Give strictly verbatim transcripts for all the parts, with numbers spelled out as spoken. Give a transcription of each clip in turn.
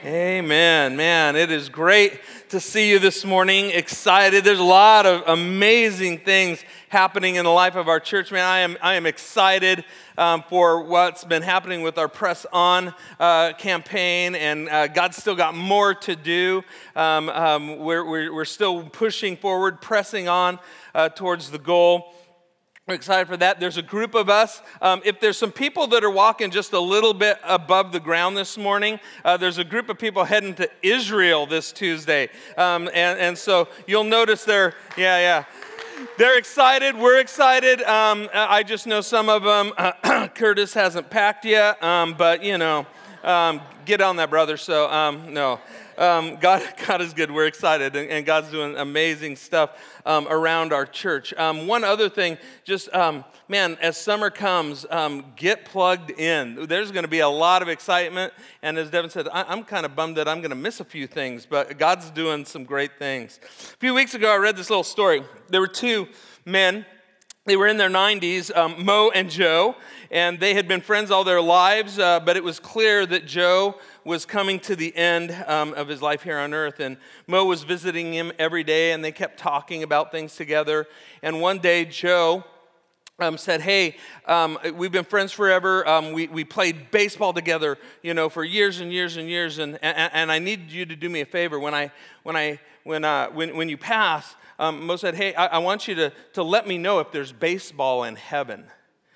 Amen, man. It is great to see you this morning. Excited. There's a lot of amazing things happening in the life of our church, man. I am I am excited um, for what's been happening with our Press On uh, campaign, and uh, God's still got more to do. Um, um, we're, we're we're still pushing forward, pressing on uh, towards the goal. We're excited for that. There's a group of us. Um, if there's some people that are walking just a little bit above the ground this morning, uh, there's a group of people heading to Israel this Tuesday. Um, and, and so you'll notice they're, yeah, yeah. They're excited. We're excited. Um, I just know some of them. Uh, Curtis hasn't packed yet, um, but, you know, um, get on that, brother. So, um, no. Um, God, God is good. We're excited, and, and God's doing amazing stuff um, around our church. Um, one other thing, just um, man, as summer comes, um, get plugged in. There's going to be a lot of excitement, and as Devin said, I, I'm kind of bummed that I'm going to miss a few things, but God's doing some great things. A few weeks ago, I read this little story. There were two men. They were in their nineties, um, Mo and Joe, and they had been friends all their lives, uh, but it was clear that Joe was coming to the end um, of his life here on earth, and Mo was visiting him every day, and they kept talking about things together, and one day Joe um, said, hey, um, we've been friends forever, um, we, we played baseball together, you know, for years and years and years, and, and, and I need you to do me a favor. When I, when I, when, uh, when, when you pass, Um, Mo said, hey, I, I want you to, to let me know if there's baseball in heaven.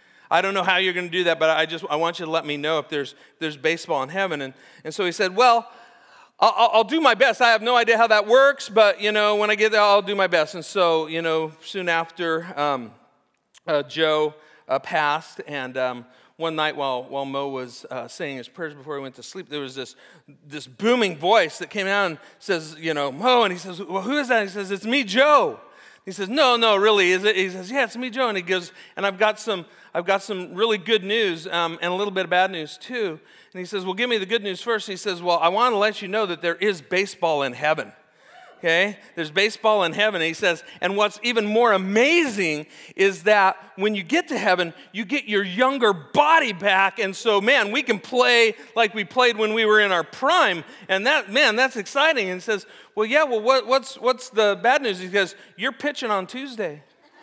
I don't know how you're going to do that, but I just I want you to let me know if there's there's baseball in heaven. And, and so he said, well, I'll, I'll do my best. I have no idea how that works, but, you know, when I get there, I'll do my best. And so, you know, soon after, um, uh, Joe uh, passed, and um, one night while while Mo was uh, saying his prayers before he went to sleep, there was this this booming voice that came out and says, you know, Mo, and he says, well, who is that? He says, it's me, Joe. He says, no, no, really, is it? He says, yeah, it's me, Joe. And he goes, and I've got some I've got some really good news um, and a little bit of bad news too. And he says, well, give me the good news first. He says, well, I want to let you know that there is baseball in heaven. Okay, there's baseball in heaven. And he says, and what's even more amazing is that when you get to heaven, you get your younger body back. And so, man, we can play like we played when we were in our prime. And that, man, that's exciting. And he says, well, yeah, well, what, what's what's the bad news? He says, you're pitching on Tuesday.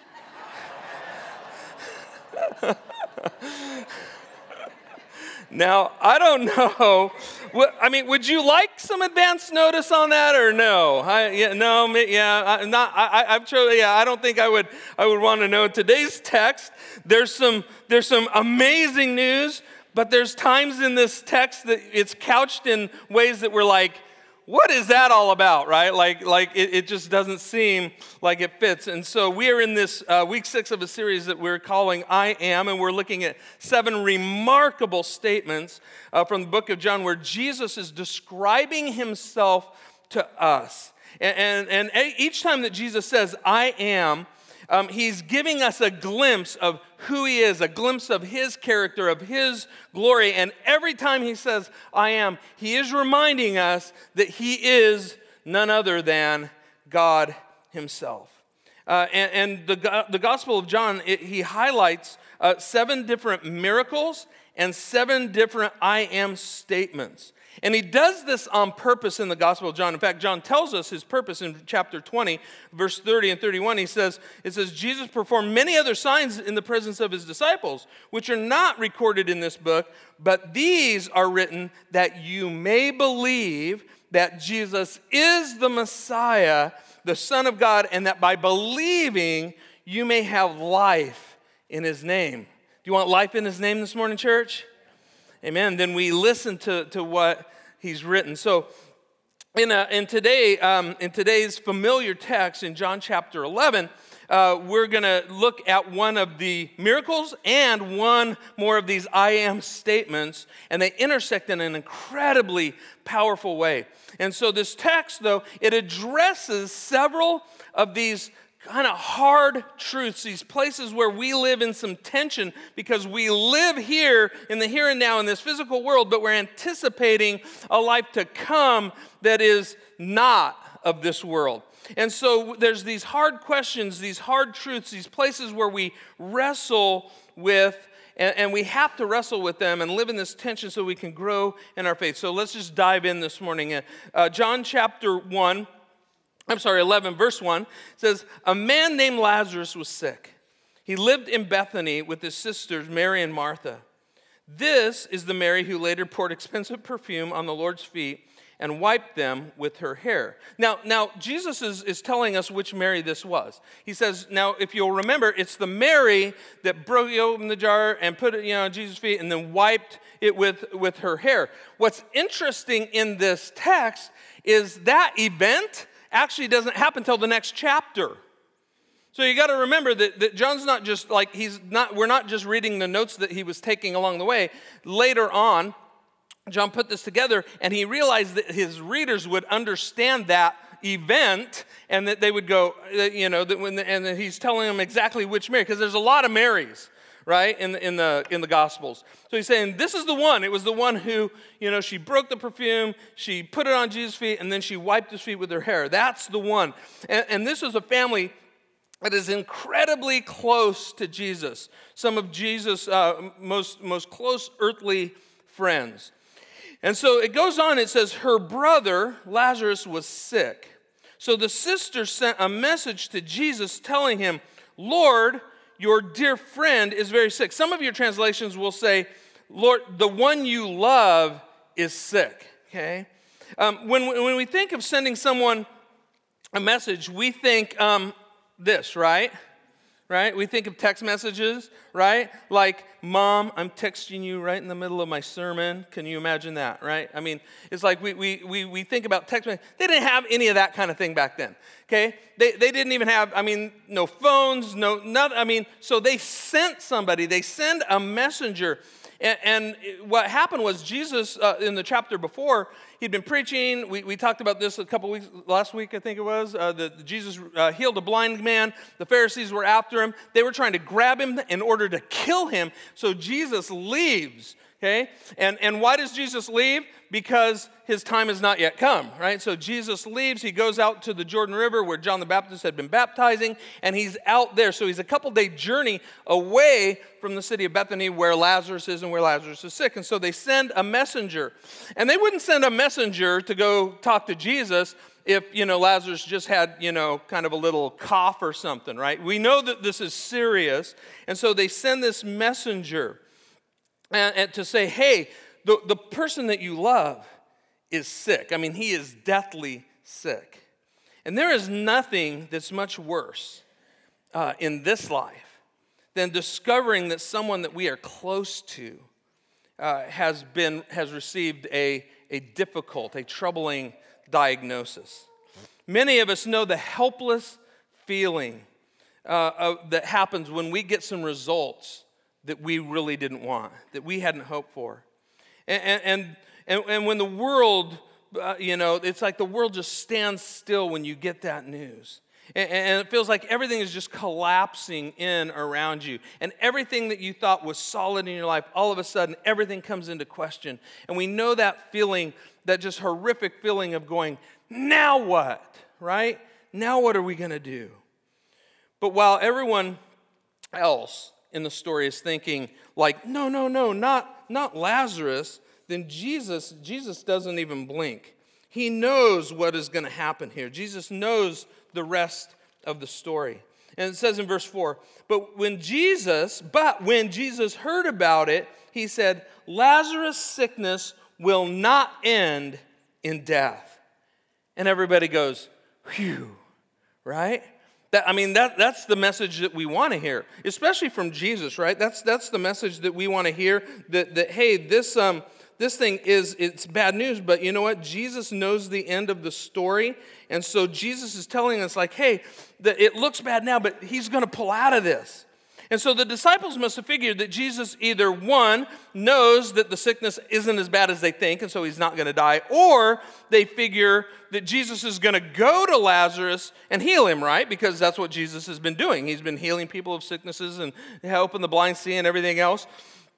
Now, I don't know. I mean, would you like some advance notice on that or no? I, yeah, no, yeah, I, not. I, I've chosen. Yeah, I don't think I would. I would want to know. Today's text, there's some. There's some amazing news, but there's times in this text that it's couched in ways that we're like, what is that all about, right? Like, like it, it just doesn't seem like it fits. And so we are in this uh, week six of a series that we're calling I Am, and we're looking at seven remarkable statements uh, from the book of John where Jesus is describing himself to us. And, and, and each time that Jesus says, I am, Um, he's giving us a glimpse of who he is, a glimpse of his character, of his glory. And every time he says, I am, he is reminding us that he is none other than God himself. Uh, and and the, the Gospel of John, it, he highlights uh, seven different miracles and seven different I am statements. And he does this on purpose in the Gospel of John. In fact, John tells us his purpose in chapter twenty, verse thirty and thirty-one. He says, it says, Jesus performed many other signs in the presence of his disciples, which are not recorded in this book, but these are written that you may believe that Jesus is the Messiah, the Son of God, and that by believing you may have life in his name. Do you want life in his name this morning, church? Amen. Then we listen to, to what he's written. So in, a, in, today, um, in today's familiar text in John chapter eleven, uh, we're going to look at one of the miracles and one more of these I am statements, and they intersect in an incredibly powerful way. And so this text, though, it addresses several of these kind of hard truths, these places where we live in some tension because we live here in the here and now in this physical world, but we're anticipating a life to come that is not of this world. And so there's these hard questions, these hard truths, these places where we wrestle with And, and we have to wrestle with them and live in this tension so we can grow in our faith. So let's just dive in this morning. Uh, John chapter one, I'm sorry, eleven, verse one says, a man named Lazarus was sick. He lived in Bethany with his sisters, Mary and Martha. This is the Mary who later poured expensive perfume on the Lord's feet and wiped them with her hair. Now, now Jesus is, is telling us which Mary this was. He says, now, if you'll remember, it's the Mary that broke open the jar and put it, you know, on Jesus' feet and then wiped it with, with her hair. What's interesting in this text is that event actually doesn't happen until the next chapter. So you got to remember that, that John's not just like, he's not, we're not just reading the notes that he was taking along the way. Later on, John put this together, and he realized that his readers would understand that event, and that they would go, you know, that when the, and that he's telling them exactly which Mary, because there's a lot of Marys, right, in the, in the in the Gospels. So he's saying, this is the one. It was the one who, you know, she broke the perfume, she put it on Jesus' feet, and then she wiped his feet with her hair. That's the one. And, and this was a family that is incredibly close to Jesus, some of Jesus' uh, most, most close earthly friends. And so it goes on, it says, her brother, Lazarus, was sick. So the sister sent a message to Jesus telling him, Lord, your dear friend is very sick. Some of your translations will say, Lord, the one you love is sick, okay? Um, when, when we think of sending someone a message, we think um, this, right? Right? We think of text messages, right? Like, Mom, I'm texting you right in the middle of my sermon. Can you imagine that, right? I mean, it's like we we we, we think about text messages. They didn't have any of that kind of thing back then, okay? They they didn't even have, I mean, no phones, no, nothing. I mean, so they sent somebody. They send a messenger. And, and what happened was Jesus, uh, in the chapter before, he'd been preaching. We, we talked about this a couple weeks, last week I think it was. Uh, the, Jesus uh, healed a blind man. The Pharisees were after him. They were trying to grab him in order to kill him. So Jesus leaves, okay? And, and why does Jesus leave? Because his time has not yet come, right? So Jesus leaves. He goes out to the Jordan River where John the Baptist had been baptizing, and he's out there. So he's a couple-day journey away from the city of Bethany where Lazarus is and where Lazarus is sick. And so they send a messenger. And they wouldn't send a messenger to go talk to Jesus if, you know, Lazarus just had, you know, kind of a little cough or something, right? We know that this is serious. And so they send this messenger and, and to say, hey, The, the person that you love is sick. I mean, he is deathly sick. And there is nothing that's much worse uh, in this life than discovering that someone that we are close to uh, has been has received a, a difficult, a troubling diagnosis. Many of us know the helpless feeling uh, of, that happens when we get some results that we really didn't want, that we hadn't hoped for. And, and, and, and when the world, uh, you know, it's like the world just stands still when you get that news. And, and it feels like everything is just collapsing in around you. And everything that you thought was solid in your life, all of a sudden, everything comes into question. And we know that feeling, that just horrific feeling of going, now what, right? Now what are we going to do? But while everyone else in the story is thinking like, no, no, no, not not Lazarus, then Jesus, Jesus doesn't even blink. He knows what is going to happen here. Jesus knows the rest of the story. And it says in verse four, but when Jesus, but when Jesus heard about it, he said, Lazarus' sickness will not end in death. And everybody goes, phew, right? That, I mean, that, that's the message that we want to hear, especially from Jesus, right? That's that's the message that we want to hear, that, that hey, this um this thing is, it's bad news, but you know what? Jesus knows the end of the story, and so Jesus is telling us, like, hey, that it looks bad now, but he's going to pull out of this. And so the disciples must have figured that Jesus either, one, knows that the sickness isn't as bad as they think, and so he's not going to die, or they figure that Jesus is going to go to Lazarus and heal him, right? Because that's what Jesus has been doing. He's been healing people of sicknesses and helping the blind see and everything else.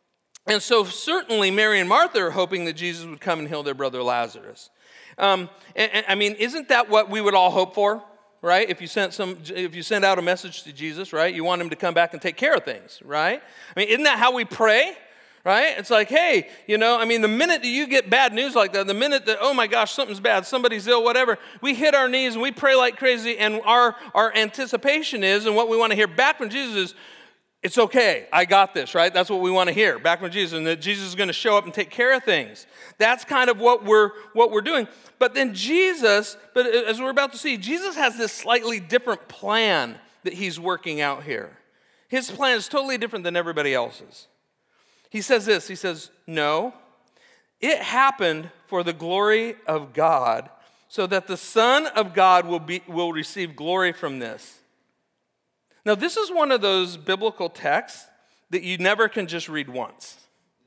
And so certainly Mary and Martha are hoping that Jesus would come and heal their brother Lazarus. Um, and, and I mean, isn't that what we would all hope for? right? If you sent some, if you send out a message to Jesus, right? You want him to come back and take care of things, right? I mean, isn't that how we pray? Right? It's like, hey, you know, I mean, the minute that you get bad news like that, the minute that, oh my gosh, something's bad, somebody's ill, whatever, we hit our knees and we pray like crazy, and our, our anticipation is, and what we want to hear back from Jesus is, it's okay, I got this, right? That's what we want to hear back from Jesus, and that Jesus is going to show up and take care of things. That's kind of what we're what we're doing. But then Jesus, but as we're about to see, Jesus has this slightly different plan that he's working out here. His plan is totally different than everybody else's. He says this, he says, no, it happened for the glory of God, so that the Son of God will be will receive glory from this. Now, this is one of those biblical texts that you never can just read once,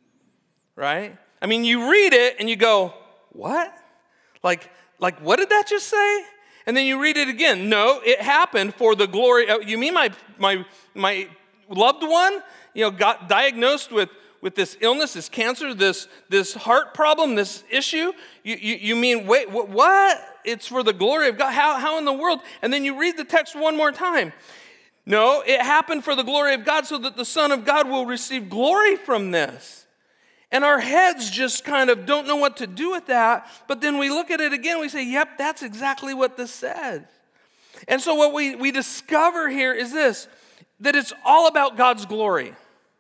right? I mean, you read it and you go, what? Like, like what did that just say? And then you read it again. No, it happened for the glory of, you mean my my my loved one, you know, got diagnosed with with this illness, this cancer, this, this heart problem, this issue? You, you, you mean, wait, what? It's for the glory of God? How, how in the world? And then you read the text one more time. No, it happened for the glory of God, so that the Son of God will receive glory from this. And our heads just kind of don't know what to do with that. But then we look at it again, we say, yep, that's exactly what this says. And so what we, we discover here is this, that it's all about God's glory.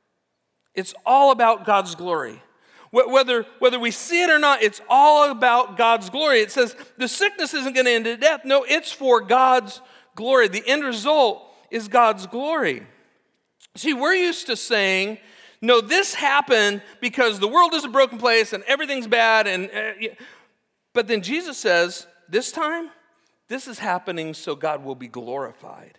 It's all about God's glory. Whether, whether we see it or not, it's all about God's glory. It says the sickness isn't going to end in death. No, it's for God's glory. The end result is God's glory. See, we're used to saying, no, this happened because the world is a broken place and everything's bad. And uh, But then Jesus says, this time, this is happening so God will be glorified.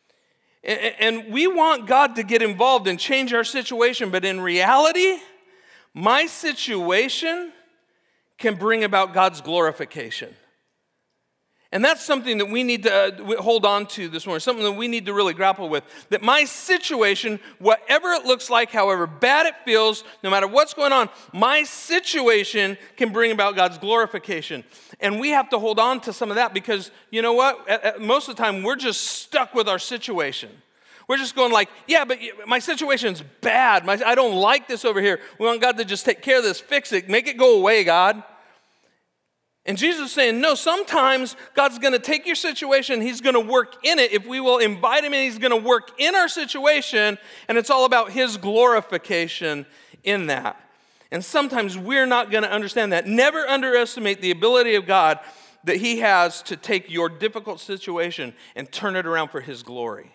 And we want God to get involved and change our situation, but in reality, my situation can bring about God's glorification. And that's something that we need to hold on to this morning, something that we need to really grapple with. That my situation, whatever it looks like, however bad it feels, no matter what's going on, my situation can bring about God's glorification. And we have to hold on to some of that because, you know what? At, at most of the time, we're just stuck with our situation. We're just going like, yeah, but my situation's bad. My, I don't like this over here. We want God to just take care of this, fix it, make it go away, God. And Jesus is saying, no, sometimes God's going to take your situation, he's going to work in it. If we will invite him in, he's going to work in our situation, and it's all about his glorification in that. And sometimes we're not going to understand that. Never underestimate the ability of God that he has to take your difficult situation and turn it around for his glory.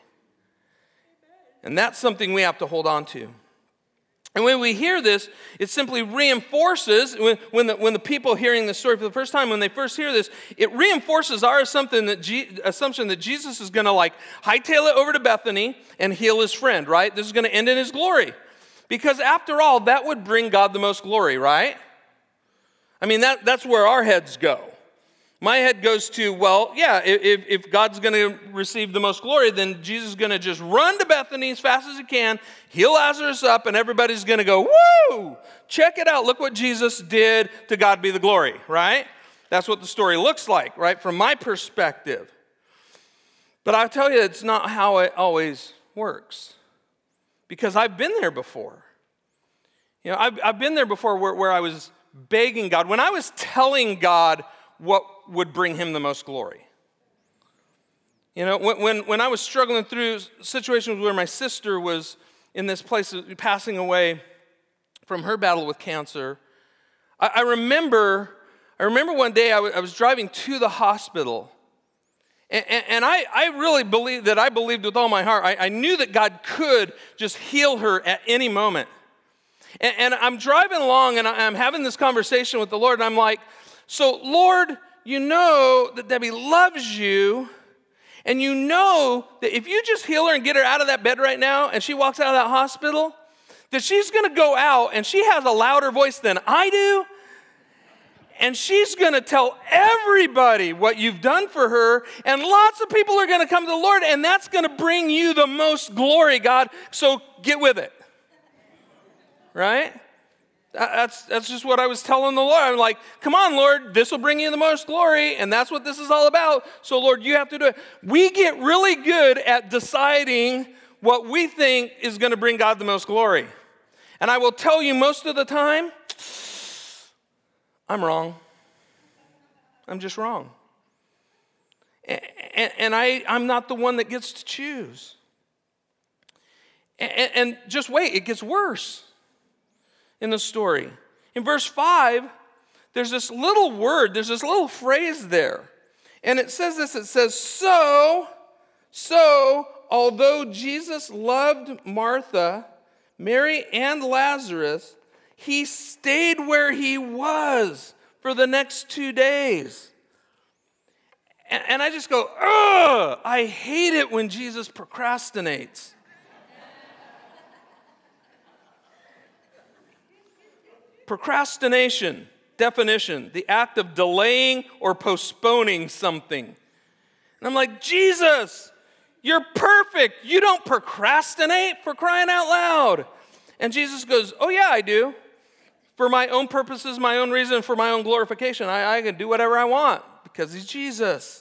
And that's something we have to hold on to. And when we hear this, it simply reinforces, when, when, the, when the people hearing this story for the first time, when they first hear this, it reinforces our assumption that, G, assumption that Jesus is going to like hightail it over to Bethany and heal his friend, right? This is going to end in his glory. Because after all, that would bring God the most glory, right? I mean, that, that's where our heads go. My head goes to, well, yeah, if, if God's going to receive the most glory, then Jesus is going to just run to Bethany as fast as he can, heal Lazarus up, and everybody's going to go, woo, check it out. Look what Jesus did. To God be the glory, right? That's what the story looks like, right, from my perspective. But I'll tell you, it's not how it always works. Because I've been there before. You know, I've, I've been there before where, where I was begging God. When I was telling God what would bring him the most glory. You know, when, when, when I was struggling through situations where my sister was in this place of passing away from her battle with cancer, I, I remember I remember one day I, w- I was driving to the hospital, and, and, and I, I really believed that I believed with all my heart. I, I knew that God could just heal her at any moment. And, and I'm driving along, and I'm having this conversation with the Lord, and I'm like, so, Lord, you know that Debbie loves you, and you know that if you just heal her and get her out of that bed right now, and she walks out of that hospital, that she's going to go out, and she has a louder voice than I do, and she's going to tell everybody what you've done for her, and lots of people are going to come to the Lord, and that's going to bring you the most glory, God, so get with it. Right? That's, that's just what I was telling the Lord. I'm like, come on, Lord, this will bring you the most glory, and that's what this is all about. So, Lord, you have to do it. We get really good at deciding what we think is going to bring God the most glory. And I will tell you most of the time, I'm wrong. I'm just wrong. And, and I, I'm not the one that gets to choose. And, and just wait, it gets worse in the story. In verse five, there's this little word, there's this little phrase there. And it says this, it says, so, so, although Jesus loved Martha, Mary, and Lazarus, he stayed where he was for the next two days. And, and I just go, ugh, I hate it when Jesus procrastinates. Procrastination, definition, the act of delaying or postponing something. And I'm like, Jesus, you're perfect. You don't procrastinate, for crying out loud. And Jesus goes, oh yeah, I do. For my own purposes, my own reason, for my own glorification. I, I can do whatever I want because he's Jesus.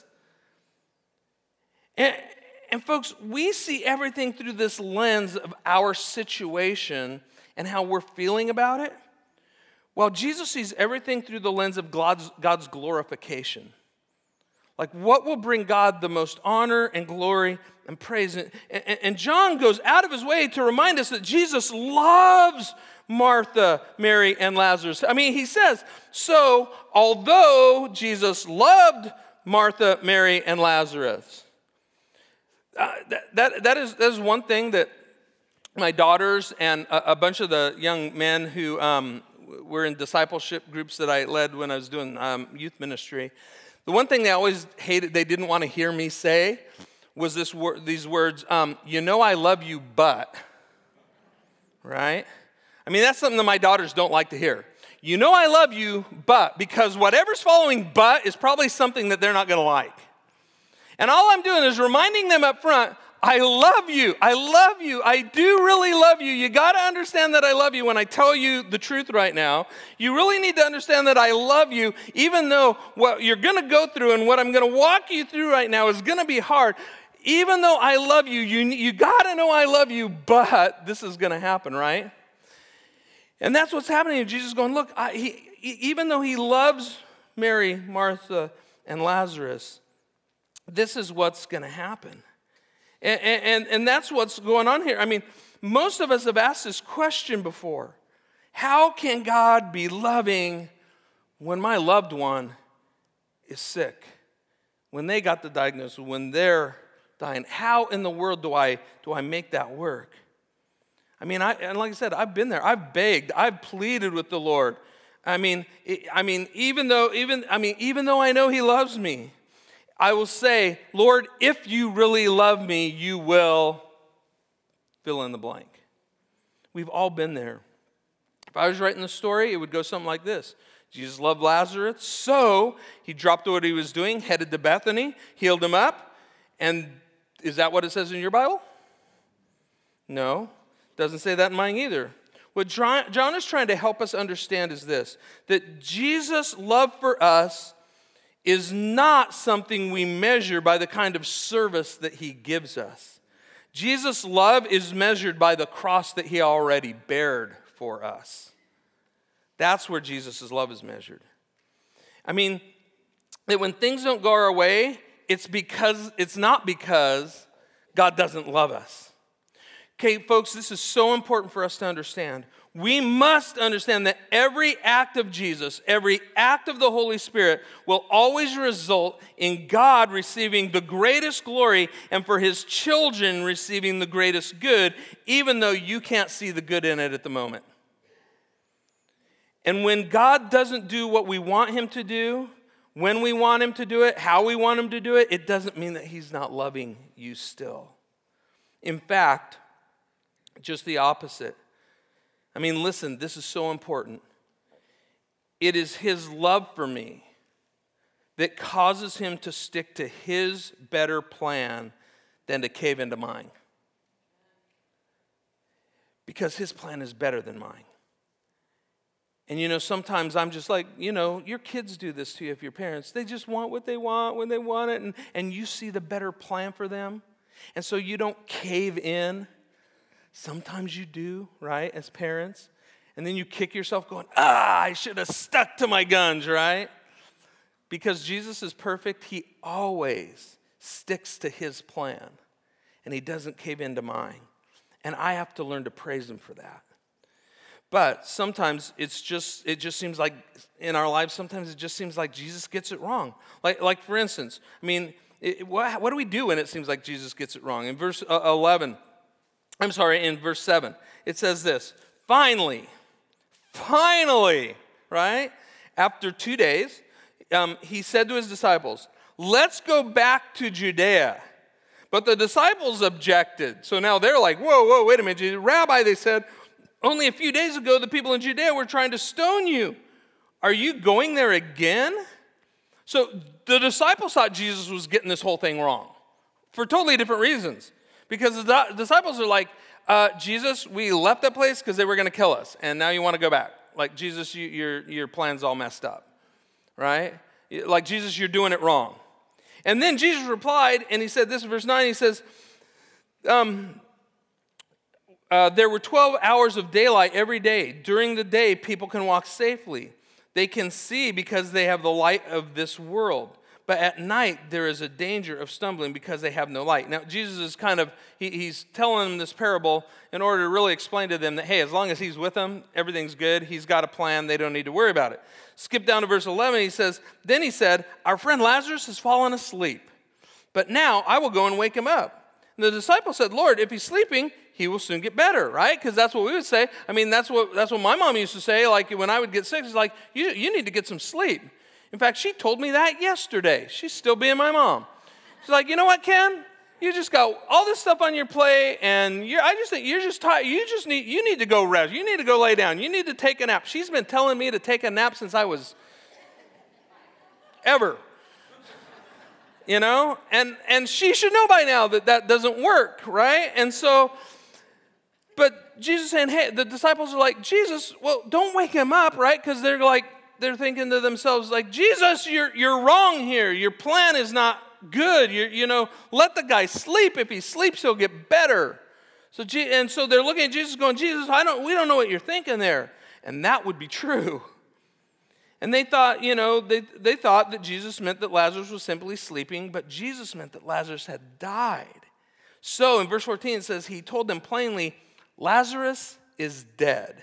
And, and folks, we see everything through this lens of our situation and how we're feeling about it. While Jesus sees everything through the lens of God's, God's glorification. Like what will bring God the most honor and glory and praise. And, and, and John goes out of his way to remind us that Jesus loves Martha, Mary, and Lazarus. I mean, he says, so although Jesus loved Martha, Mary, and Lazarus, uh, that, that, that, is, that is one thing that my daughters and a, a bunch of the young men who um, were in discipleship groups that I led when I was doing um, youth ministry, the one thing they always hated, they didn't want to hear me say, was this wor- these words, um, you know I love you, but, right? I mean, that's something that my daughters don't like to hear. You know I love you, but, because whatever's following but is probably something that they're not going to like. And all I'm doing is reminding them up front, I love you. I love you. I do really love you. You got to understand that I love you when I tell you the truth right now. You really need to understand that I love you, even though what you're going to go through and what I'm going to walk you through right now is going to be hard. Even though I love you, you, you got to know I love you, but this is going to happen, right? And that's what's happening. Jesus is going, look, I, he, even though he loves Mary, Martha, and Lazarus, this is what's going to happen. And, and, and that's what's going on here. I mean, most of us have asked this question before. How can God be loving when my loved one is sick? When they got the diagnosis, when they're dying? How in the world do I, do I make that work? I mean, I, and like I said, I've been there. I've begged. I've pleaded with the Lord. I mean, I mean, even though, even, I mean, even though I know he loves me, I will say, Lord, if you really love me, you will fill in the blank. We've all been there. If I was writing the story, it would go something like this. Jesus loved Lazarus, so he dropped what he was doing, headed to Bethany, healed him up. And is that what it says in your Bible? No, doesn't say that in mine either. What John is trying to help us understand is this, that Jesus' love for us is not something we measure by the kind of service that he gives us. Jesus' love is measured by the cross that he already bared for us. That's where Jesus' love is measured. I mean, that when things don't go our way, it's because it's not because God doesn't love us. Okay, folks, this is so important for us to understand. We must understand that every act of Jesus, every act of the Holy Spirit will always result in God receiving the greatest glory and for his children receiving the greatest good, even though you can't see the good in it at the moment. And when God doesn't do what we want him to do, when we want him to do it, how we want him to do it, it doesn't mean that he's not loving you still. In fact, just the opposite. I mean, listen, this is so important. It is his love for me that causes him to stick to his better plan than to cave into mine. Because his plan is better than mine. And, you know, sometimes I'm just like, you know, your kids do this to you if you're parents. They just want what they want when they want it, and, and you see the better plan for them. And so you don't cave in. Sometimes you do, right, as parents. And then you kick yourself going, ah, I should have stuck to my guns, right? Because Jesus is perfect, he always sticks to his plan. And he doesn't cave into mine. And I have to learn to praise him for that. But sometimes it's just, it just seems like in our lives, sometimes it just seems like Jesus gets it wrong. Like, like for instance, I mean, it, what, what do we do when it seems like Jesus gets it wrong? In verse eleven, I'm sorry, in verse seven, it says this, finally, finally, right? After two days, um, he said to his disciples, let's go back to Judea. But the disciples objected. So now they're like, whoa, whoa, wait a minute. Rabbi, they said, only a few days ago, the people in Judea were trying to stone you. Are you going there again? So the disciples thought Jesus was getting this whole thing wrong for totally different reasons. Because the disciples are like, uh, Jesus, we left that place because they were going to kill us, and now you want to go back. Like, Jesus, you, your, your plan's all messed up, right? Like, Jesus, you're doing it wrong. And then Jesus replied, and he said this in verse nine, he says, um, Uh, there were twelve hours of daylight every day. During the day, people can walk safely. They can see because they have the light of this world. But at night, there is a danger of stumbling because they have no light. Now, Jesus is kind of, he, he's telling them this parable in order to really explain to them that, hey, as long as he's with them, everything's good. He's got a plan. They don't need to worry about it. Skip down to verse eleven. He says, then he said, our friend Lazarus has fallen asleep. But now I will go and wake him up. And the disciple said, Lord, if he's sleeping, he will soon get better, right? Because that's what we would say. I mean, that's what that's what my mom used to say. Like when I would get sick, she's like, you, you need to get some sleep. In fact, she told me that yesterday. She's still being my mom. She's like, you know what, Ken? You just got all this stuff on your plate, and you're, I just think you're just tired. You just need you need to go rest. You need to go lay down. You need to take a nap. She's been telling me to take a nap since I was ever. You know, and and she should know by now that that doesn't work, right? And so, but Jesus saying, hey, the disciples are like, Jesus, well, don't wake him up, right? Because they're like, they're thinking to themselves, like, Jesus, you're you're wrong here. Your plan is not good. You you know, let the guy sleep. If he sleeps, he'll get better. So and so they're looking at Jesus, going, Jesus, I don't, we don't know what you're thinking there, and that would be true. And they thought, you know, they, they thought that Jesus meant that Lazarus was simply sleeping, but Jesus meant that Lazarus had died. So in verse fourteen it says, he told them plainly, Lazarus is dead.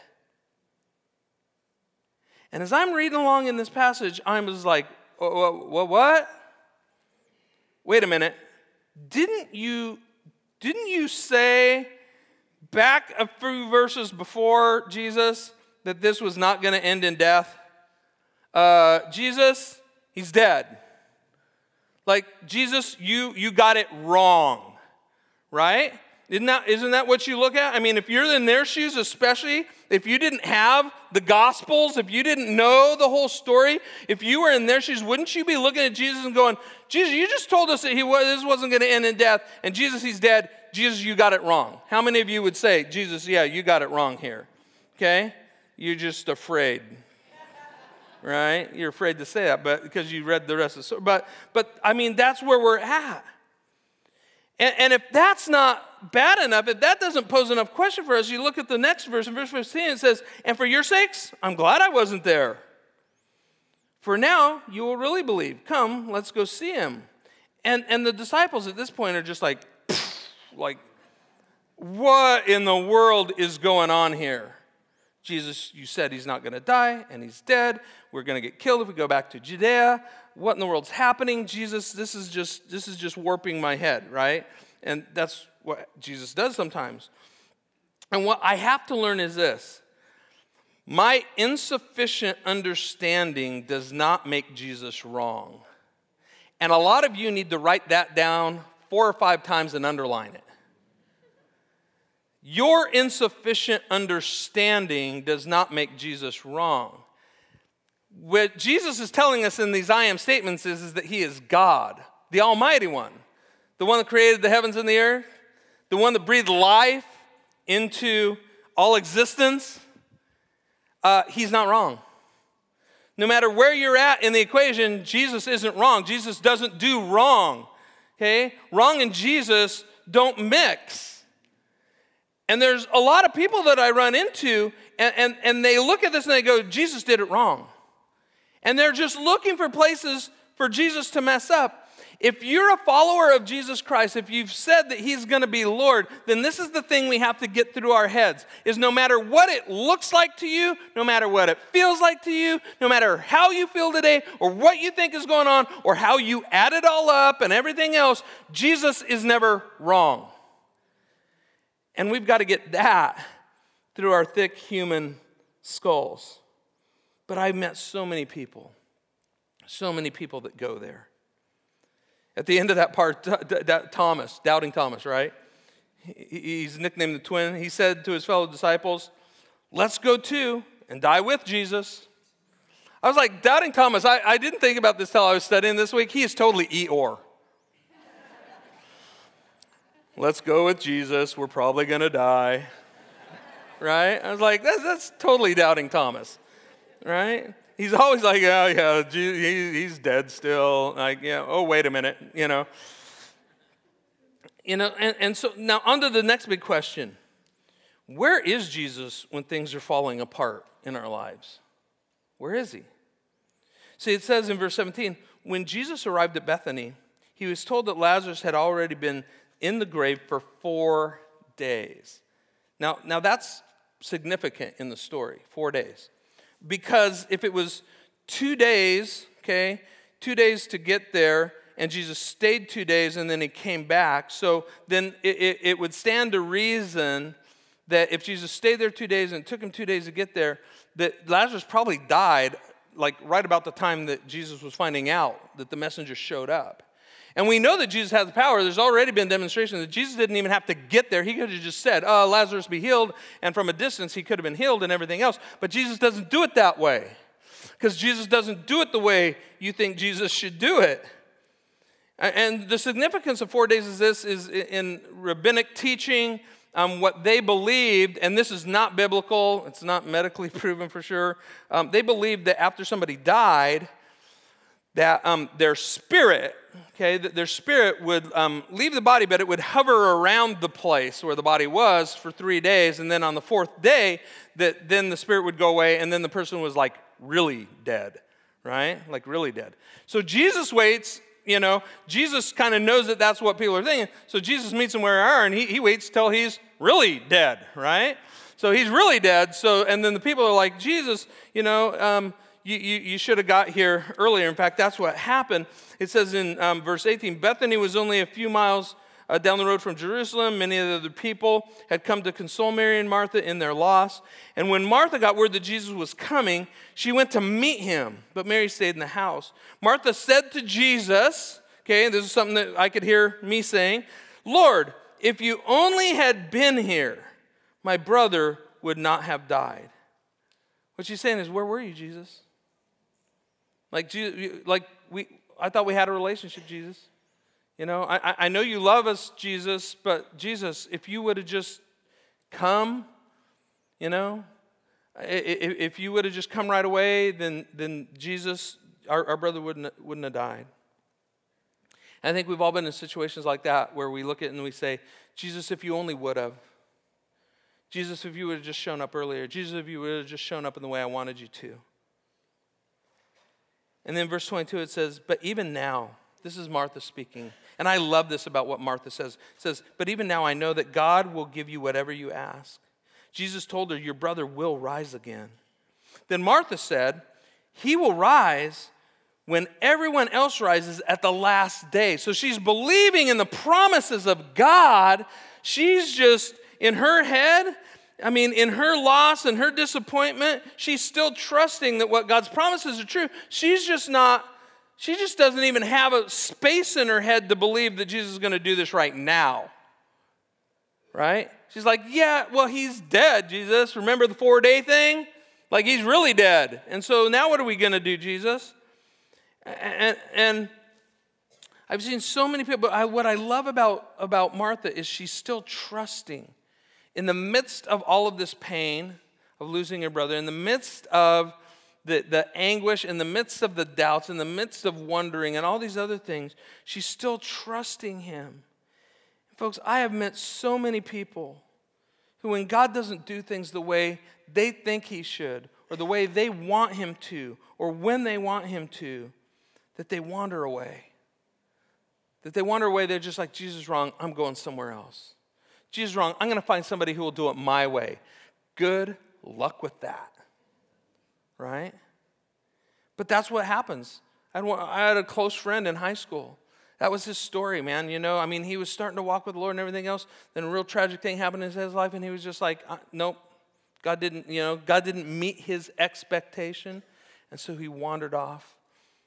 And as I'm reading along in this passage, I was like, what, what? Wait a minute. Didn't you, didn't you say back a few verses before, Jesus, that this was not going to end in death? Uh, Jesus, he's dead. Like, Jesus, you you got it wrong, right? Isn't that, isn't that what you look at? I mean, if you're in their shoes, especially, if you didn't have the Gospels, if you didn't know the whole story, if you were in their shoes, wouldn't you be looking at Jesus and going, Jesus, you just told us that he was, this wasn't going to end in death, and Jesus, he's dead. Jesus, you got it wrong. How many of you would say, Jesus, yeah, you got it wrong here, okay? You're just afraid. Right? You're afraid to say that, but because you read the rest of the story. But, but I mean, that's where we're at. And, and if that's not bad enough, if that doesn't pose enough question for us, you look at the next verse. In verse fifteen, it says, and for your sakes, I'm glad I wasn't there. For now, you will really believe. Come, let's go see him. And, and the disciples at this point are just like, like, what in the world is going on here? Jesus, you said he's not going to die, and he's dead. We're going to get killed if we go back to Judea. What in the world's happening? Jesus, this is just this is just warping my head, right? And that's what Jesus does sometimes. And what I have to learn is this. My insufficient understanding does not make Jesus wrong. And a lot of you need to write that down four or five times and underline it. Your insufficient understanding does not make Jesus wrong. What Jesus is telling us in these I am statements is, is that he is God, the Almighty One, the one that created the heavens and the earth, the one that breathed life into all existence. uh, he's not wrong. No matter where you're at in the equation, Jesus isn't wrong. Jesus doesn't do wrong, okay? Wrong and Jesus don't mix. And there's a lot of people that I run into, and, and, and they look at this and they go, Jesus did it wrong. And they're just looking for places for Jesus to mess up. If you're a follower of Jesus Christ, if you've said that he's going to be Lord, then this is the thing we have to get through our heads, is no matter what it looks like to you, no matter what it feels like to you, no matter how you feel today, or what you think is going on, or how you add it all up and everything else, Jesus is never wrong. And we've got to get that through our thick human skulls. But I've met so many people, so many people that go there. At the end of that part, that Thomas, doubting Thomas, right? He's nicknamed the twin. He said to his fellow disciples, let's go too and die with Jesus. I was like, doubting Thomas, I, I didn't think about this till I was studying this week. He is totally Eeyore. Let's go with Jesus. We're probably going to die. Right? I was like, that's, that's totally doubting Thomas. Right? He's always like, oh, yeah, he's dead still. Like, yeah, oh, wait a minute, you know. You know, and, and so now on to the next big question. Where is Jesus when things are falling apart in our lives? Where is he? See, it says in verse seventeen, when Jesus arrived at Bethany, he was told that Lazarus had already been in the grave for four days. Now, now that's significant in the story, four days. Because if it was two days, okay, two days to get there, and Jesus stayed two days and then he came back, so then it, it, it would stand to reason that if Jesus stayed there two days and it took him two days to get there, that Lazarus probably died like right about the time that Jesus was finding out that the messenger showed up. And we know that Jesus has the power. There's already been demonstration that Jesus didn't even have to get there. He could have just said, oh, Lazarus be healed. And from a distance, he could have been healed and everything else. But Jesus doesn't do it that way. Because Jesus doesn't do it the way you think Jesus should do it. And the significance of four days is this, is in rabbinic teaching, um, what they believed, and this is not biblical, it's not medically proven for sure, um, they believed that after somebody died, that um, their spirit, okay, that their spirit would um, leave the body, but it would hover around the place where the body was for three days, and then on the fourth day, that then the spirit would go away, and then the person was like really dead, right? Like really dead. So Jesus waits, you know, Jesus kind of knows that that's what people are thinking, so Jesus meets them where they are, and he, he waits till he's really dead, right? So he's really dead, so, and then the people are like, Jesus, you know, um, You, you, you should have got here earlier. In fact, that's what happened. It says in um, verse eighteen, Bethany was only a few miles uh, down the road from Jerusalem. Many of the people had come to console Mary and Martha in their loss. And when Martha got word that Jesus was coming, she went to meet him, but Mary stayed in the house. Martha said to Jesus, okay, this is something that I could hear me saying, Lord, if you only had been here, my brother would not have died. What she's saying is, where were you, Jesus? Like, like we, I thought we had a relationship, Jesus. You know, I, I know you love us, Jesus, but Jesus, if you would have just come, you know, if, if you would have just come right away, then then Jesus, our, our brother wouldn't wouldn't have died. And I think we've all been in situations like that where we look at it and we say, Jesus, if you only would have. Jesus, if you would have just shown up earlier. Jesus, if you would have just shown up in the way I wanted you to. And then verse twenty-two, it says, but even now, this is Martha speaking. And I love this about what Martha says. It says, but even now I know that God will give you whatever you ask. Jesus told her, your brother will rise again. Then Martha said, he will rise when everyone else rises at the last day. So she's believing in the promises of God. She's just, in her head, I mean, in her loss and her disappointment, she's still trusting that what God's promises are true. She's just not, she just doesn't even have a space in her head to believe that Jesus is going to do this right now. Right? She's like, yeah, well, he's dead, Jesus. Remember the four-day thing? Like, he's really dead. And so now what are we going to do, Jesus? And, and I've seen so many people, but I, what I love about, about Martha is she's still trusting. In the midst of all of this pain, of losing your brother, in the midst of the, the anguish, in the midst of the doubts, in the midst of wondering and all these other things, she's still trusting him. Folks, I have met so many people who, when God doesn't do things the way they think he should, or the way they want him to, or when they want him to, that they wander away. That they wander away, they're just like, Jesus is wrong, I'm going somewhere else. Jesus is wrong, I'm going to find somebody who will do it my way. Good luck with that, right? But that's what happens. I had, one, I had a close friend in high school. That was his story, man. You know, I mean, he was starting to walk with the Lord and everything else. Then a real tragic thing happened in his life, and he was just like, uh, nope, God didn't, you know, God didn't meet his expectation, and so he wandered off.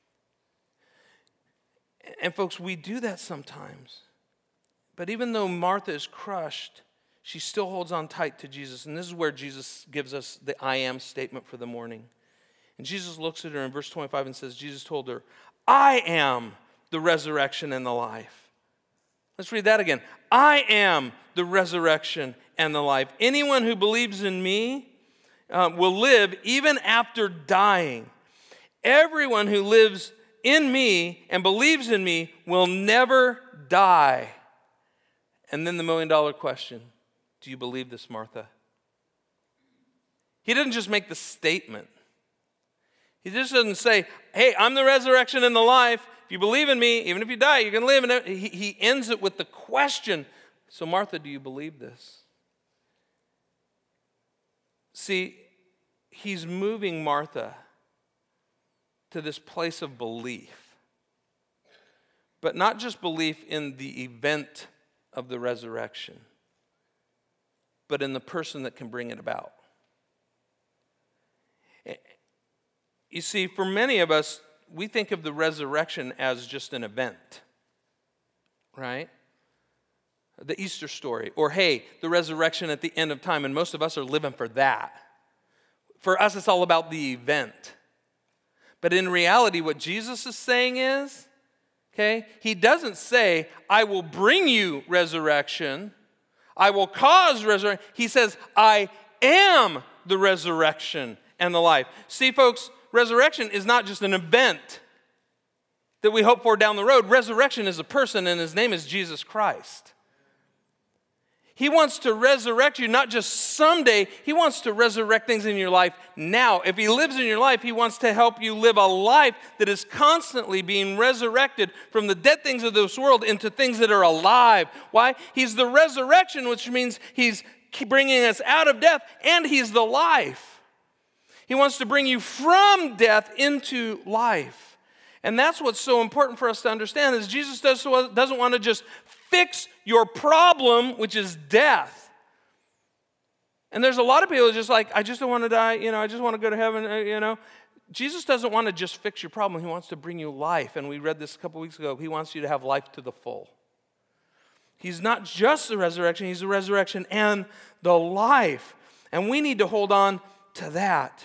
And folks, we do that sometimes. But even though Martha is crushed, she still holds on tight to Jesus. And this is where Jesus gives us the I am statement for the morning. And Jesus looks at her in verse twenty-five and says, Jesus told her, I am the resurrection and the life. Let's read that again. I am the resurrection and the life. Anyone who believes in me uh, will live even after dying. Everyone who lives in me and believes in me will never die. And then the million dollar question, do you believe this, Martha? He doesn't just make the statement. He just doesn't say, hey, I'm the resurrection and the life. If you believe in me, even if you die, you can live. And he, he ends it with the question, so Martha, do you believe this? See, he's moving Martha to this place of belief. But not just belief in the event of the resurrection, but in the person that can bring it about. You see, for many of us, we think of the resurrection as just an event, right? The Easter story, or hey, the resurrection at the end of time, and most of us are living for that. For us, it's all about the event. But in reality, what Jesus is saying is, okay, he doesn't say, I will bring you resurrection, I will cause resurrection. He says, I am the resurrection and the life. See, folks, resurrection is not just an event that we hope for down the road. Resurrection is a person, and his name is Jesus Christ. He wants to resurrect you, not just someday. He wants to resurrect things in your life now. If he lives in your life, he wants to help you live a life that is constantly being resurrected from the dead things of this world into things that are alive. Why? He's the resurrection, which means he's bringing us out of death, and he's the life. He wants to bring you from death into life. And that's what's so important for us to understand, is Jesus doesn't want to just fix your problem, which is death. And there's a lot of people just like, I just don't want to die, you know, I just want to go to heaven, you know. Jesus doesn't want to just fix your problem. He wants to bring you life. And we read this a couple weeks ago. He wants you to have life to the full. He's not just the resurrection, he's the resurrection and the life. And we need to hold on to that.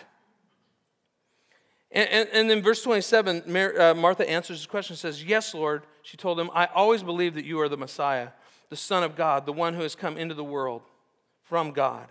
And, and, and in verse twenty-seven, Mar- uh, Martha answers his question and says, yes, Lord. She told him, I always believed that you are the Messiah, the Son of God, the one who has come into the world from God.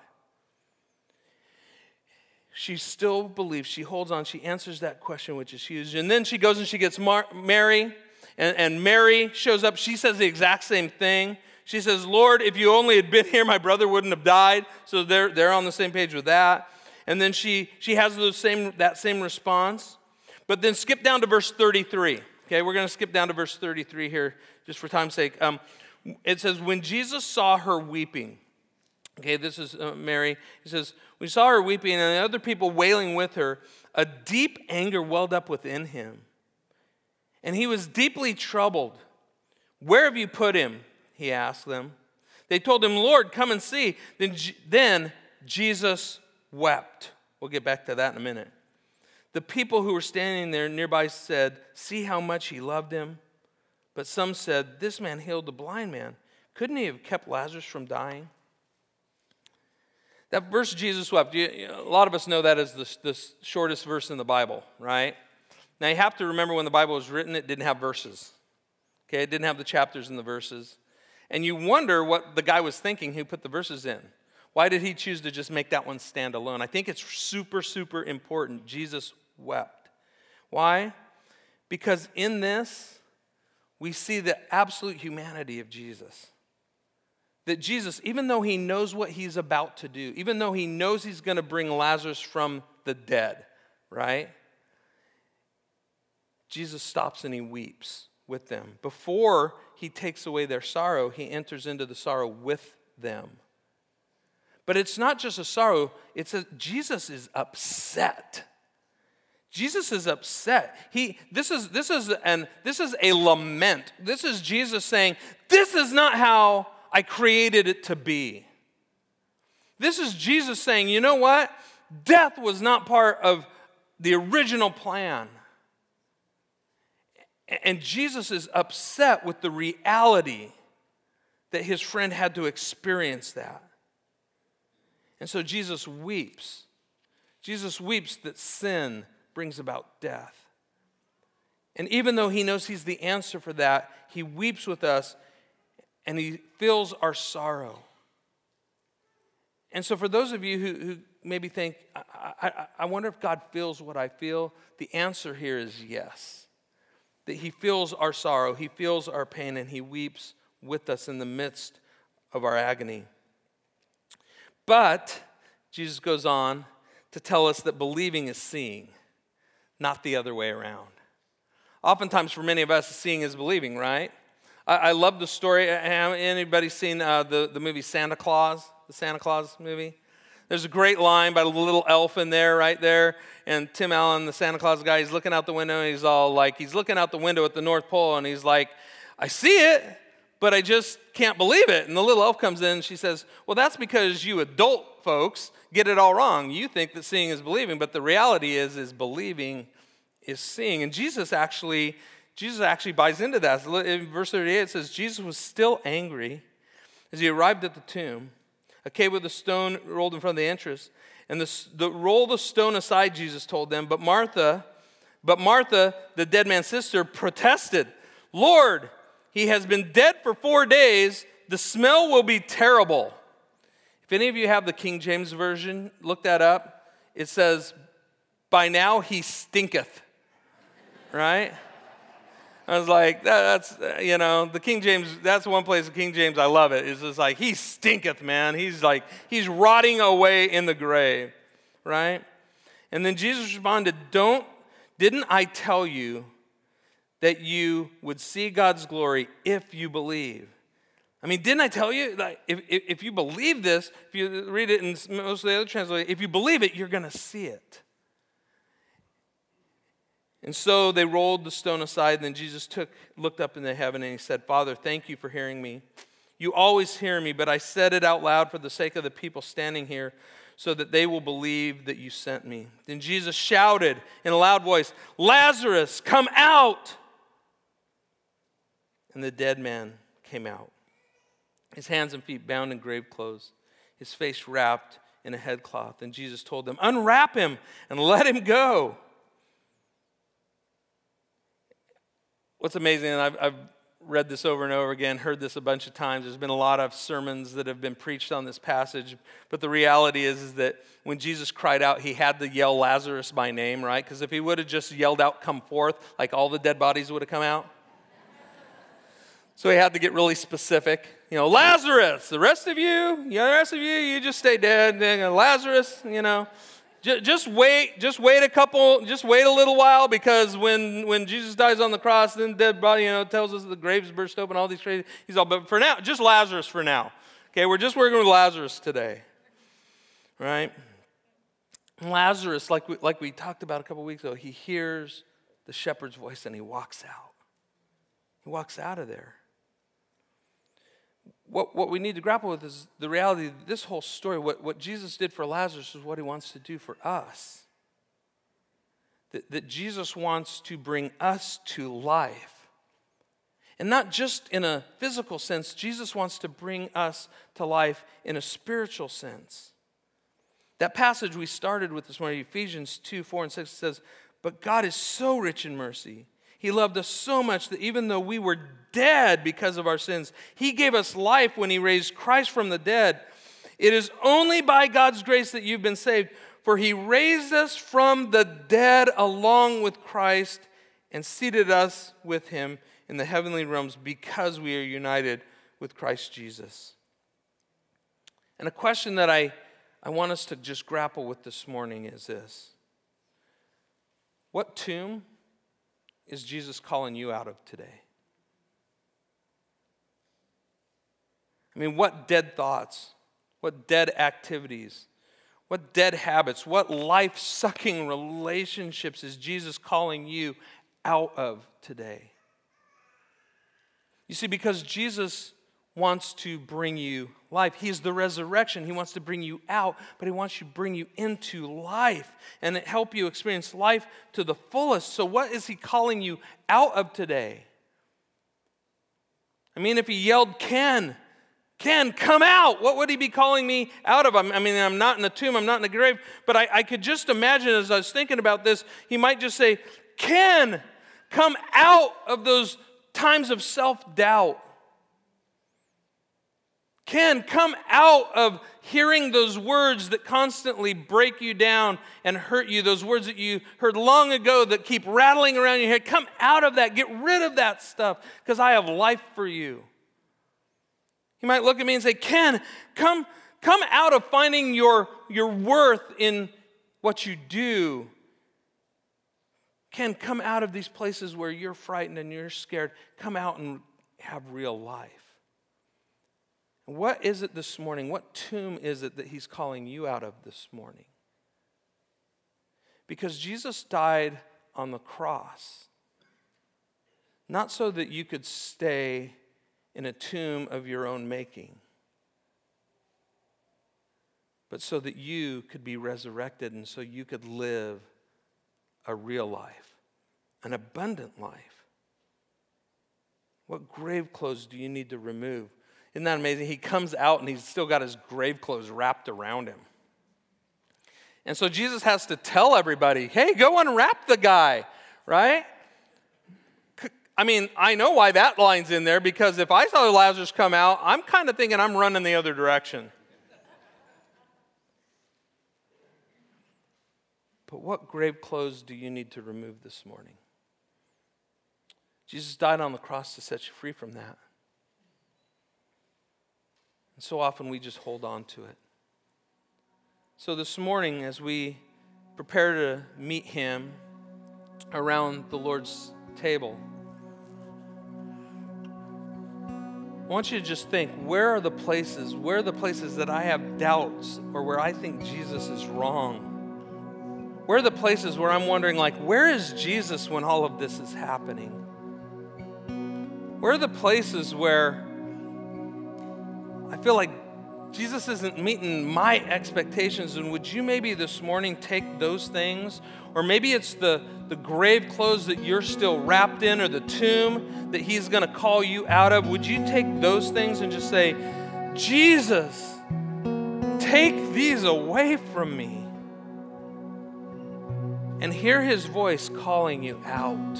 She still believes, she holds on, she answers that question, which is huge. And then she goes and she gets Mar- Mary, and, and Mary shows up. She says the exact same thing. She says, Lord, if you only had been here, my brother wouldn't have died. So they're, they're on the same page with that. And then she, she has those same, that same response. But then skip down to verse thirty-three. Okay, we're going to skip down to verse thirty-three here, just for time's sake. Um, it says, when Jesus saw her weeping, okay, this is uh, Mary. He says, we saw her weeping and the other people wailing with her, a deep anger welled up within him. And he was deeply troubled. Where have you put him? He asked them. They told him, Lord, come and see. Then, then Jesus wept. We'll get back to that in a minute. The people who were standing there nearby said, see how much he loved him? But some said, this man healed the blind man. Couldn't he have kept Lazarus from dying? That verse, Jesus wept, you, you know, a lot of us know that as the, the shortest verse in the Bible, right? Now you have to remember when the Bible was written, it didn't have verses. Okay, it didn't have the chapters and the verses. And you wonder what the guy was thinking who put the verses in. Why did he choose to just make that one stand alone? I think it's super, super important. Jesus wept. Why? Because in this, we see the absolute humanity of Jesus. That Jesus, even though he knows what he's about to do, even though he knows he's going to bring Lazarus from the dead, right? Jesus stops and he weeps with them. Before he takes away their sorrow, he enters into the sorrow with them. But it's not just a sorrow, it's that Jesus is upset. Jesus is upset. He this is this is and this is a lament. This is Jesus saying, "This is not how I created it to be." This is Jesus saying, "You know what? Death was not part of the original plan." And Jesus is upset with the reality that his friend had to experience that. And so Jesus weeps. Jesus weeps that sin brings about death. And even though he knows he's the answer for that, he weeps with us and he feels our sorrow. And so for those of you who, who maybe think, I, I, I wonder if God feels what I feel, the answer here is yes. That he feels our sorrow, he feels our pain, and he weeps with us in the midst of our agony. But Jesus goes on to tell us that believing is seeing, not the other way around. Oftentimes for many of us, seeing is believing, right? I, I love the story. Have anybody seen uh, the, the movie Santa Claus? The Santa Claus movie? There's a great line by the little elf in there, right there. And Tim Allen, the Santa Claus guy, he's looking out the window and he's all like, he's looking out the window at the North Pole and he's like, I see it, but I just can't believe it. And the little elf comes in and she says, well, that's because you adult folks get it all wrong. You think that seeing is believing, but the reality is, is believing is seeing. And Jesus actually, Jesus actually buys into that. In verse thirty-eight, it says, Jesus was still angry as he arrived at the tomb. A cave with a stone rolled in front of the entrance. And the, the roll the stone aside, Jesus told them. But Martha, but Martha, the dead man's sister, protested. Lord, he has been dead for four days. The smell will be terrible. If any of you have the King James Version, look that up. It says, by now he stinketh. Right? I was like, that, that's, you know, the King James, that's one place in King James I love it. It's just like, he stinketh, man. He's like, he's rotting away in the grave, right? And then Jesus responded, don't, didn't I tell you that you would see God's glory if you believe? I mean, didn't I tell you, like, if, if, if you believe this, if you read it in most of the other translations, if you believe it, you're going to see it. And so they rolled the stone aside, and then Jesus took, looked up into heaven, and he said, Father, thank you for hearing me. You always hear me, but I said it out loud for the sake of the people standing here, so that they will believe that you sent me. Then Jesus shouted in a loud voice, Lazarus, come out! And the dead man came out, his hands and feet bound in grave clothes, his face wrapped in a headcloth. And Jesus told them, unwrap him and let him go. What's amazing, and I've, I've read this over and over again, heard this a bunch of times. There's been a lot of sermons that have been preached on this passage. But the reality is, is that when Jesus cried out, he had to yell Lazarus by name, right? Because if he would have just yelled out, come forth, like all the dead bodies would have come out. So he had to get really specific. You know, Lazarus, the rest of you, you know, the rest of you, you just stay dead. Lazarus, you know. Just wait, just wait a couple, just wait a little while, because when, when Jesus dies on the cross, then dead body, you know, tells us the graves burst open, all these crazy, he's all, but for now, just Lazarus for now. Okay, we're just working with Lazarus today, right? Lazarus, like we, like we talked about a couple weeks ago, he hears the shepherd's voice and he walks out. He walks out of there. What, what we need to grapple with is the reality that this whole story, what, what Jesus did for Lazarus is what he wants to do for us. That, that Jesus wants to bring us to life. And not just in a physical sense, Jesus wants to bring us to life in a spiritual sense. That passage we started with this morning, Ephesians two, four, and six, says, but God is so rich in mercy. He loved us so much that even though we were dead because of our sins, he gave us life when he raised Christ from the dead. It is only by God's grace that you've been saved, for he raised us from the dead along with Christ and seated us with him in the heavenly realms because we are united with Christ Jesus. And a question that I, I want us to just grapple with this morning is this. What tomb is Jesus calling you out of today? I mean, what dead thoughts, what dead activities, what dead habits, what life-sucking relationships is Jesus calling you out of today? You see, because Jesus wants to bring you life. He's the resurrection. He wants to bring you out, but he wants to bring you into life and help you experience life to the fullest. So what is he calling you out of today? I mean, if he yelled, Ken, Ken, come out, what would he be calling me out of? I mean, I'm not in a tomb, I'm not in a grave, but I, I could just imagine as I was thinking about this, he might just say, Ken, come out of those times of self-doubt. Ken, come out of hearing those words that constantly break you down and hurt you, those words that you heard long ago that keep rattling around your head. Come out of that. Get rid of that stuff because I have life for you. He might look at me and say, Ken, come, come out of finding your, your worth in what you do. Ken, come out of these places where you're frightened and you're scared. Come out and have real life. What is it this morning? What tomb is it that he's calling you out of this morning? Because Jesus died on the cross, not so that you could stay in a tomb of your own making, but so that you could be resurrected and so you could live a real life, an abundant life. What grave clothes do you need to remove? Isn't that amazing? He comes out and he's still got his grave clothes wrapped around him. And so Jesus has to tell everybody, hey, go unwrap the guy, right? I mean, I know why that line's in there, because if I saw Lazarus come out, I'm kind of thinking I'm running the other direction. But what grave clothes do you need to remove this morning? Jesus died on the cross to set you free from that. And so often we just hold on to it. So this morning, as we prepare to meet him around the Lord's table, I want you to just think, where are the places, where are the places that I have doubts or where I think Jesus is wrong? Where are the places where I'm wondering, like, where is Jesus when all of this is happening? Where are the places where I feel like Jesus isn't meeting my expectations? And would you maybe this morning take those things? Or maybe it's the, the grave clothes that you're still wrapped in, or the tomb that he's going to call you out of. Would you take those things and just say, Jesus, take these away from me? And hear his voice calling you out.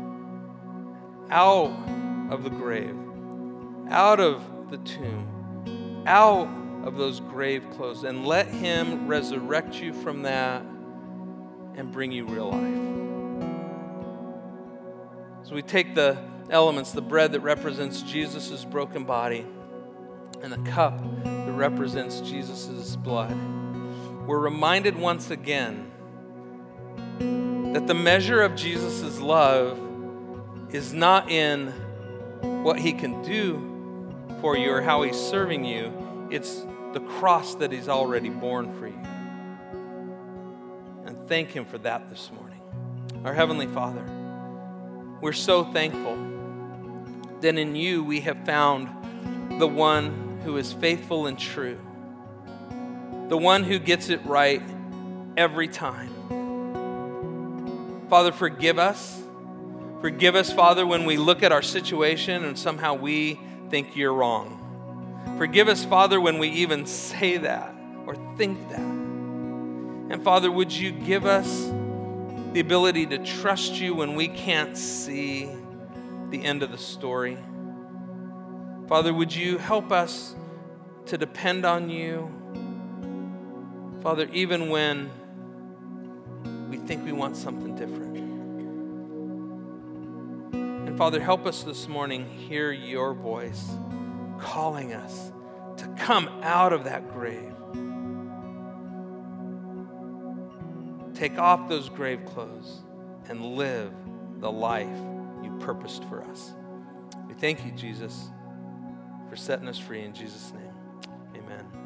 Out of the grave. Out of the tomb. Out of those grave clothes, and let him resurrect you from that and bring you real life. So we take the elements, the bread that represents Jesus' broken body and the cup that represents Jesus' blood. We're reminded once again that the measure of Jesus' love is not in what he can do for you or how he's serving you. It's the cross that he's already borne for you. And thank him for that this morning. Our Heavenly Father, we're so thankful that in you we have found the one who is faithful and true, the one who gets it right every time. Father, forgive us. Forgive us, Father, when we look at our situation and somehow we think you're wrong. Forgive us, Father, when we even say that or think that. And Father, would you give us the ability to trust you when we can't see the end of the story? Father, would you help us to depend on you Father, even when we think we want something different. And Father, help us this morning hear your voice calling us to come out of that grave. Take off those grave clothes and live the life you purposed for us. We thank you, Jesus, for setting us free in Jesus' name. Amen.